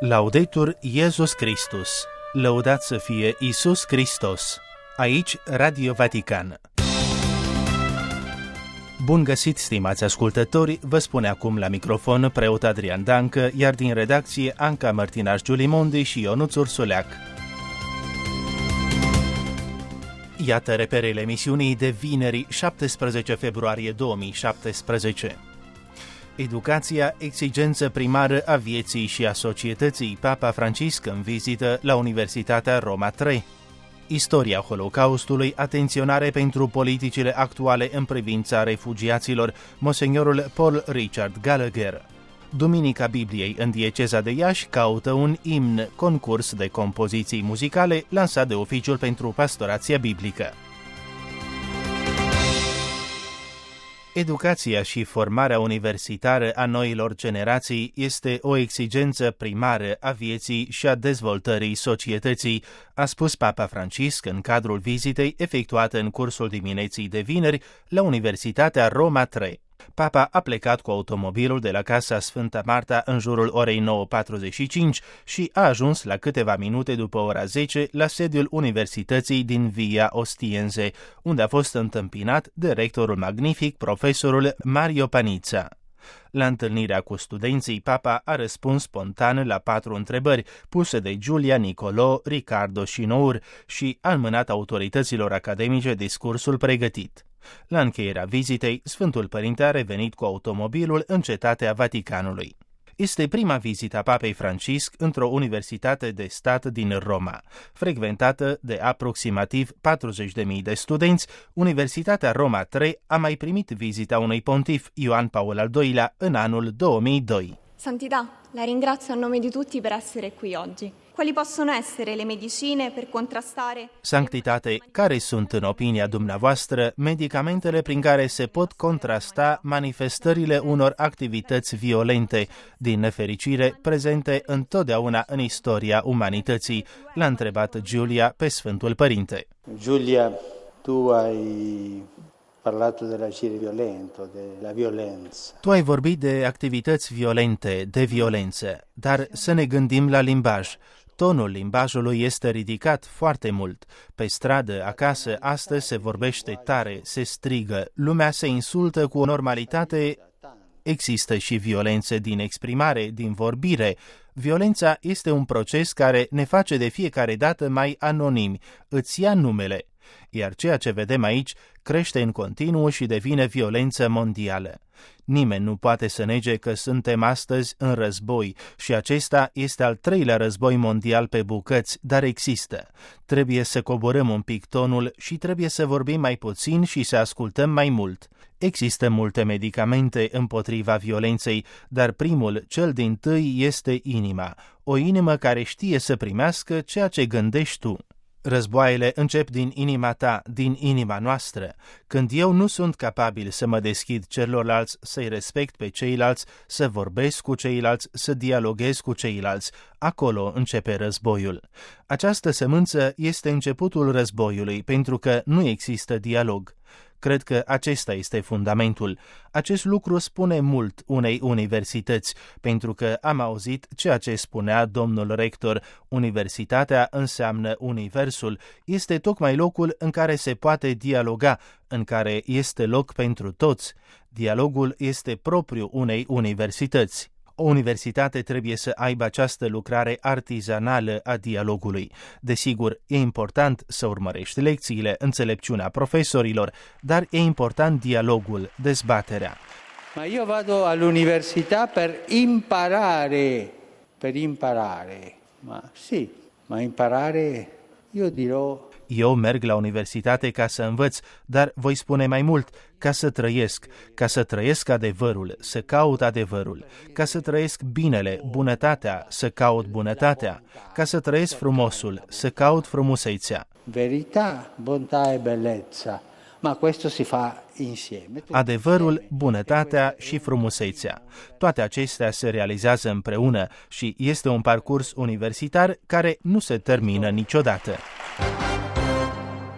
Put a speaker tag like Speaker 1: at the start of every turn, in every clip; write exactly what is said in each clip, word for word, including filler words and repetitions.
Speaker 1: Laudetur Iesus Christus, lăudat să fie Iisus Hristos. Aici Radio Vatican. Bun găsit, stimați ascultători, vă spune acum la microfon preot Adrian Dancă, iar din redacție Anca Mărtinaș Giulimondi și Ionuț Ursuleac. Iată reperele emisiunii de vineri, șaptesprezece februarie două mii șaptesprezece. Educația, exigență primară a vieții și a societății. Papa Francisc în vizită la Universitatea Roma trei. Istoria Holocaustului, atenționare pentru politicile actuale în privința refugiaților. Monsignorul Paul Richard Gallagher. Duminica Bibliei în dieceza de Iași caută un imn, concurs de compoziții muzicale lansat de Oficiul pentru Pastorația Biblică. Educația și formarea universitară a noilor generații este o exigență primară a vieții și a dezvoltării societății, a spus Papa Francisc în cadrul vizitei efectuate în cursul dimineții de vineri la Universitatea Roma trei. Papa a plecat cu automobilul de la Casa Sfânta Marta în jurul orei nouă patruzeci și cinci și a ajuns la câteva minute după ora zece la sediul Universității din Via Ostiense, unde a fost întâmpinat de rectorul magnific, profesorul Mario Panizza. La întâlnirea cu studenții, Papa a răspuns spontan la patru întrebări puse de Giulia, Nicolo, Ricardo și Nour și a înmânat autorităților academice discursul pregătit. La încheierea vizitei, Sfântul Părinte a revenit cu automobilul în Cetatea Vaticanului. Este prima vizită a Papei Francisc într-o universitate de stat din Roma. Frecventată de aproximativ patruzeci de mii de studenți, Universitatea Roma trei a mai primit vizita unui pontif, Ioan Paul al doilea, în anul două mii doi.
Speaker 2: Santità, la ringrazio a nome di tutti per essere qui oggi. Quali possono essere le medicine per contrastare...
Speaker 1: Sanctitate, care sunt, în opinia dumneavoastră, medicamentele prin care se pot contrasta manifestările unor activități violente, din nefericire prezente întotdeauna în istoria umanității? L-a întrebat Giulia pe Sfântul Părinte.
Speaker 3: Giulia, tu ai... parlato dell'agire violento, della violenza.
Speaker 1: Tu ai vorbit de activități violente, de violență, dar să ne gândim la limbaj. Tonul limbajului este ridicat foarte mult. Pe stradă, acasă, astăzi se vorbește tare, se strigă, lumea se insultă cu o normalitate. Există și violențe din exprimare, din vorbire. Violența este un proces care ne face de fiecare dată mai anonimi, îți ia numele. Iar ceea ce vedem aici crește în continuu și devine violență mondială. Nimeni nu poate să nege că suntem astăzi în război și acesta este al treilea război mondial pe bucăți, dar există. Trebuie să coborâm un pic tonul și trebuie să vorbim mai puțin și să ascultăm mai mult. Există multe medicamente împotriva violenței, dar primul, cel dintâi, este inima. O inimă care știe să primească ceea ce gândești tu. Războaiele încep din inima ta, din inima noastră. Când eu nu sunt capabil să mă deschid celorlalți, să-i respect pe ceilalți, să vorbesc cu ceilalți, să dialoghez cu ceilalți, acolo începe războiul. Această sămânță este începutul războiului, pentru că nu există dialog. Cred că acesta este fundamentul. Acest lucru spune mult unei universități, pentru că am auzit ceea ce spunea domnul rector. Universitatea înseamnă universul, este tocmai locul în care se poate dialoga, în care este loc pentru toți. Dialogul este propriu unei universități. O universitate trebuie să aibă această lucrare artizanală a dialogului. Desigur, e important să urmărești lecțiile, înțelepciunea profesorilor, dar e important dialogul, dezbaterea.
Speaker 3: Ma io vado all'università per imparare, per imparare. Ma sì, ma imparare, io dirò...
Speaker 1: Eu merg la universitate ca să învăț, dar voi spune mai mult, ca să trăiesc, ca să trăiesc adevărul, să caut adevărul, ca să trăiesc binele, bunătatea, să caut bunătatea, ca să trăiesc frumosul, să caut frumusețea.
Speaker 3: Verità, bontà e bellezza. Ma questo si fa insieme.
Speaker 1: Adevărul, bunătatea și frumusețea. Toate acestea se realizează împreună și este un parcurs universitar care nu se termină niciodată.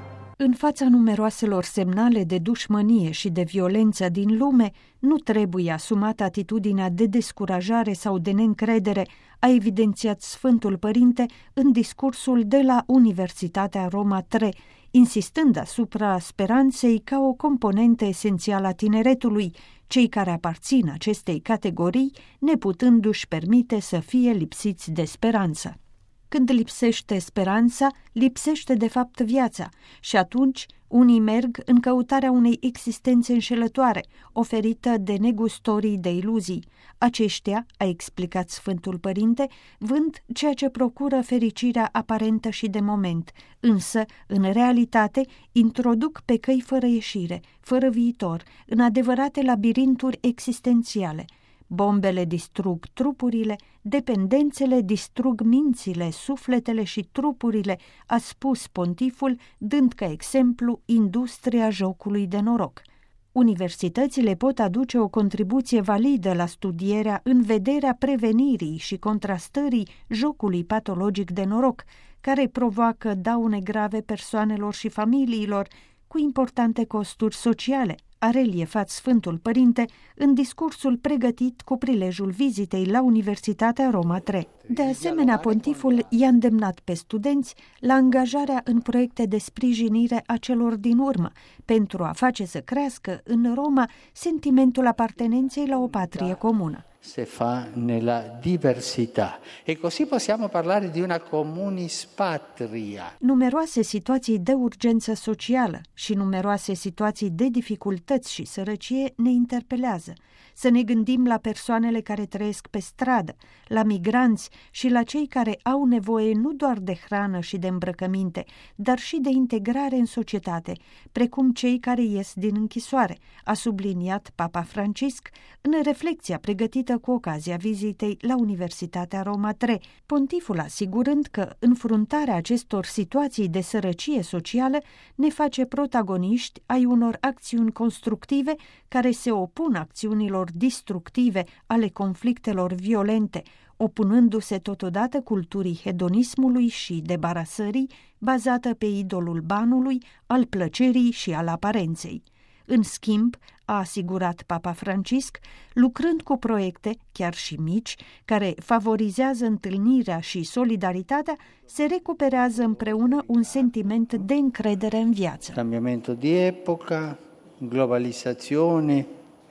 Speaker 4: În fața numeroaselor semnale de dușmănie și de violență din lume, nu trebuie asumată atitudinea de descurajare sau de neîncredere, a evidențiat Sfântul Părinte în discursul de la Universitatea Roma trei, insistând asupra speranței ca o componentă esențială a tineretului, cei care aparțin acestei categorii neputându-și permite să fie lipsiți de speranță. Când lipsește speranța, lipsește de fapt viața și atunci unii merg în căutarea unei existențe înșelătoare, oferită de negustorii de iluzii. Aceștia, a explicat Sfântul Părinte, vând ceea ce procură fericirea aparentă și de moment, însă, în realitate, introduc pe căi fără ieșire, fără viitor, în adevărate labirinturi existențiale. Bombele distrug trupurile, dependențele distrug mințile, sufletele și trupurile, a spus pontiful, dând ca exemplu industria jocului de noroc. Universitățile pot aduce o contribuție validă la studierea în vederea prevenirii și contrastării jocului patologic de noroc, care provoacă daune grave persoanelor și familiilor, cu importante costuri sociale, a reliefat Sfântul Părinte în discursul pregătit cu prilejul vizitei la Universitatea Roma trei. De asemenea, pontiful i-a îndemnat pe studenți la angajarea în proiecte de sprijinire a celor din urmă, pentru a face să crească în Roma sentimentul apartenenței la o patrie comună.
Speaker 3: Se fa nella diversità e così possiamo parlare di una communis patria.
Speaker 4: Numeroase situații de urgență socială și numeroase situații de dificultăți și sărăcie ne interpelează. Să ne gândim la persoanele care trăiesc pe stradă, la migranți și la cei care au nevoie nu doar de hrană și de îmbrăcăminte, dar și de integrare în societate, precum cei care ies din închisoare, a subliniat Papa Francisc în reflecția pregătită cu ocazia vizitei la Universitatea Roma trei, pontiful asigurând că înfruntarea acestor situații de sărăcie socială ne face protagoniști ai unor acțiuni constructive care se opun acțiunilor distructive ale conflictelor violente, opunându-se totodată culturii hedonismului și debarasării, bazată pe idolul banului, al plăcerii și al aparenței. În schimb, a asigurat Papa Francisc, lucrând cu proiecte, chiar și mici, care favorizează întâlnirea și solidaritatea, se recuperează împreună un sentiment de încredere în viață.
Speaker 3: Cambiamento di epoca, globalizzazione,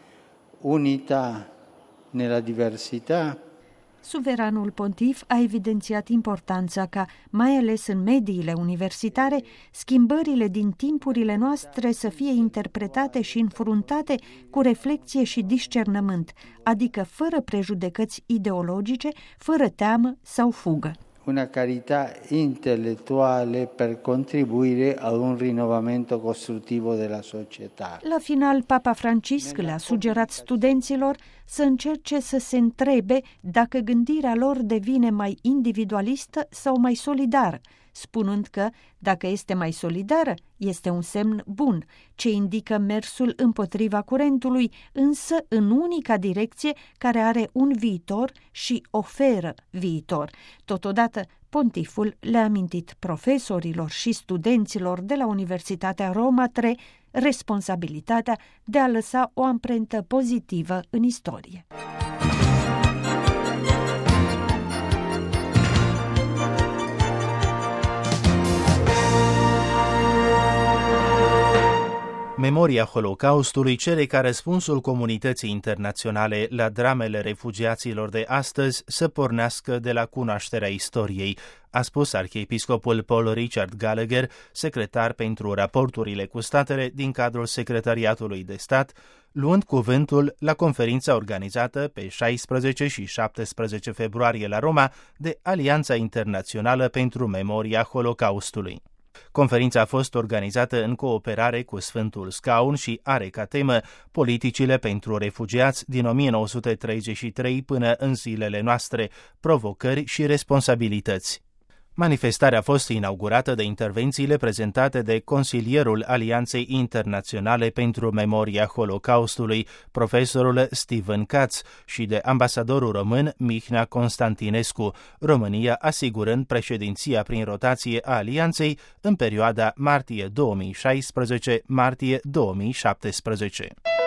Speaker 3: unità nella diversità.
Speaker 4: Suveranul pontif a evidențiat importanța ca, mai ales în mediile universitare, schimbările din timpurile noastre să fie interpretate și înfruntate cu reflecție și discernământ, adică fără prejudecăți ideologice, fără teamă sau fugă.
Speaker 3: Una carità intellettuale per contribuire ad un rinnovamento costruttivo della società.
Speaker 4: La final, Papa Francisc le-a sugerat studenților să încerce să se întrebe dacă gândirea lor devine mai individualistă sau mai solidară, spunând că, dacă este mai solidară, este un semn bun, ce indică mersul împotriva curentului, însă în unica direcție care are un viitor și oferă viitor. Totodată, pontiful le-a amintit profesorilor și studenților de la Universitatea Roma trei responsabilitatea de a lăsa o amprentă pozitivă în istorie.
Speaker 1: Memoria Holocaustului cere ca răspunsul comunității internaționale la dramele refugiaților de astăzi să pornească de la cunoașterea istoriei, a spus arhiepiscopul Paul Richard Gallagher, secretar pentru raporturile cu statele din cadrul Secretariatului de Stat, luând cuvântul la conferința organizată pe șaisprezece și șaptesprezece februarie la Roma de Alianța Internațională pentru Memoria Holocaustului. Conferința a fost organizată în cooperare cu Sfântul Scaun și are ca temă politicile pentru refugiați din o mie nouă sute treizeci și trei până în zilele noastre, provocări și responsabilități. Manifestarea a fost inaugurată de intervențiile prezentate de consilierul Alianței Internaționale pentru Memoria Holocaustului, profesorul Steven Katz, și de ambasadorul român Mihnea Constantinescu, România asigurând președinția prin rotație a Alianței în perioada martie două mii șaisprezece-martie două mii șaptesprezece.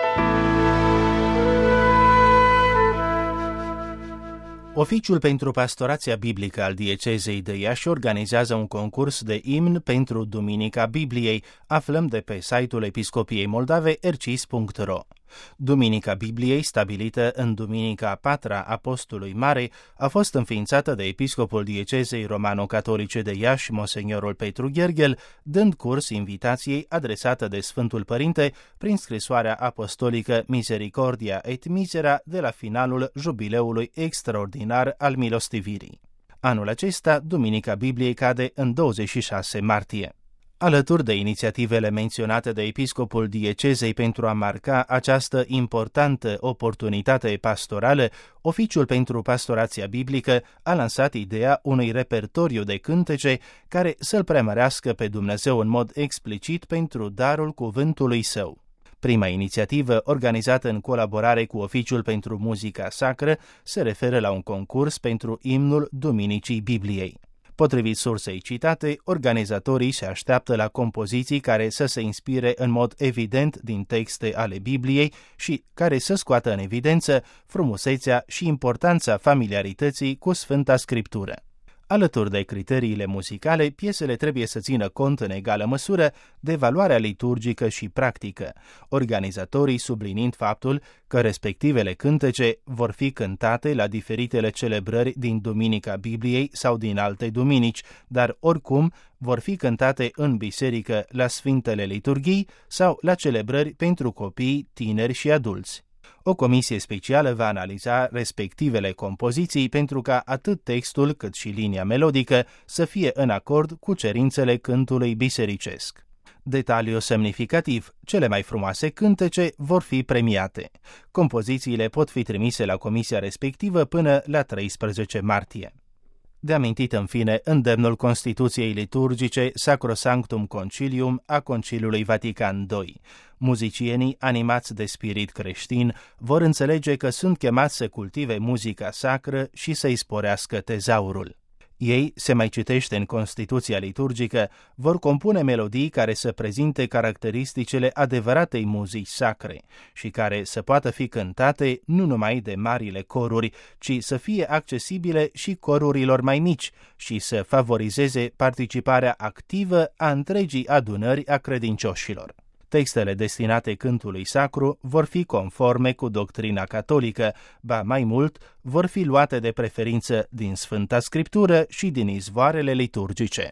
Speaker 1: Oficiul pentru Pastorația Biblică al Diecezei de Iași organizează un concurs de imn pentru Duminica Bibliei. Aflăm de pe site-ul Episcopiei Moldave r c i s punct r o. Duminica Bibliei, stabilită în Duminica a patra a Postului Mare, a fost înființată de episcopul Diecezei Romano-Catolice de Iași, Monseniorul Petru Gherghel, dând curs invitației adresată de Sfântul Părinte prin scrisoarea apostolică Misericordia et Misera de la finalul jubileului extraordinar al milostivirii. Anul acesta, Duminica Bibliei cade în douăzeci și șase martie. Alături de inițiativele menționate de episcopul Diecezei pentru a marca această importantă oportunitate pastorală, Oficiul pentru Pastorația Biblică a lansat ideea unui repertoriu de cântece care să-L preamărească pe Dumnezeu în mod explicit pentru darul cuvântului Său. Prima inițiativă, organizată în colaborare cu Oficiul pentru Muzica Sacră, se referă la un concurs pentru imnul Duminicii Bibliei. Potrivit sursei citate, organizatorii se așteaptă la compoziții care să se inspire în mod evident din texte ale Bibliei și care să scoată în evidență frumusețea și importanța familiarității cu Sfânta Scriptură. Alături de criteriile muzicale, piesele trebuie să țină cont în egală măsură de valoarea liturgică și practică, organizatorii subliniind faptul că respectivele cântece vor fi cântate la diferitele celebrări din Duminica Bibliei sau din alte duminici, dar oricum vor fi cântate în biserică la Sfintele Liturghii sau la celebrări pentru copii, tineri și adulți. O comisie specială va analiza respectivele compoziții pentru ca atât textul cât și linia melodică să fie în acord cu cerințele cântului bisericesc. Detaliu semnificativ, cele mai frumoase cântece vor fi premiate. Compozițiile pot fi trimise la comisia respectivă până la treisprezece martie. De amintit în fine îndemnul Constituției liturgice Sacrosanctum Concilium a Conciliului Vatican doi. Muzicienii, animați de spirit creștin, vor înțelege că sunt chemați să cultive muzica sacră și să-i sporească tezaurul. Ei, se mai citește în Constituția liturgică, vor compune melodii care să prezinte caracteristicile adevăratei muzici sacre și care să poată fi cântate nu numai de marile coruri, ci să fie accesibile și corurilor mai mici și să favorizeze participarea activă a întregii adunări a credincioșilor. Textele destinate cântului sacru vor fi conforme cu doctrina catolică, ba mai mult, vor fi luate de preferință din Sfânta Scriptură și din izvoarele liturgice.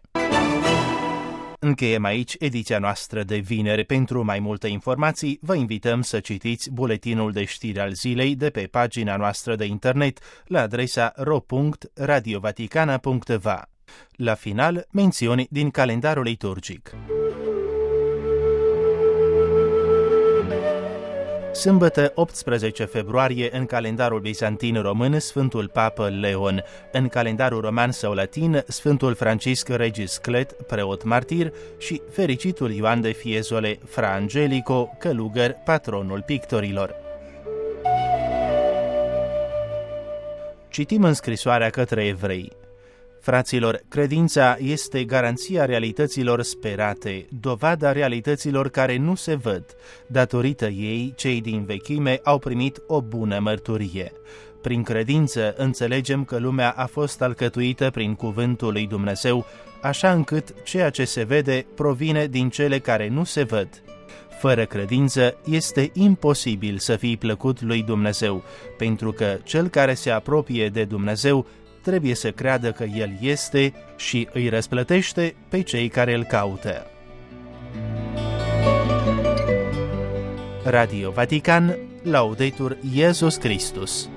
Speaker 1: Încheiem aici ediția noastră de vineri. Pentru mai multe informații, vă invităm să citiți buletinul de știri al zilei de pe pagina noastră de internet la adresa r o punct radio vaticana punct v a. La final, mențiuni din calendarul liturgic. Sâmbătă, optsprezece februarie, în calendarul bizantin român, Sfântul Papă Leon, în calendarul roman sau latin, Sfântul Francisc Regis Clet, preot martir, și fericitul Ioan de Fiesole, fra Angelico, călugăr, patronul pictorilor. Citim în scrisoarea către evrei. Fraților, credința este garanția realităților sperate, dovada realităților care nu se văd. Datorită ei, cei din vechime au primit o bună mărturie. Prin credință înțelegem că lumea a fost alcătuită prin cuvântul lui Dumnezeu, așa încât ceea ce se vede provine din cele care nu se văd. Fără credință este imposibil să fii plăcut lui Dumnezeu, pentru că cel care se apropie de Dumnezeu trebuie să creadă că El este și îi răsplătește pe cei care îl caută. Radio Vatican, Laudetur Iesus Christus.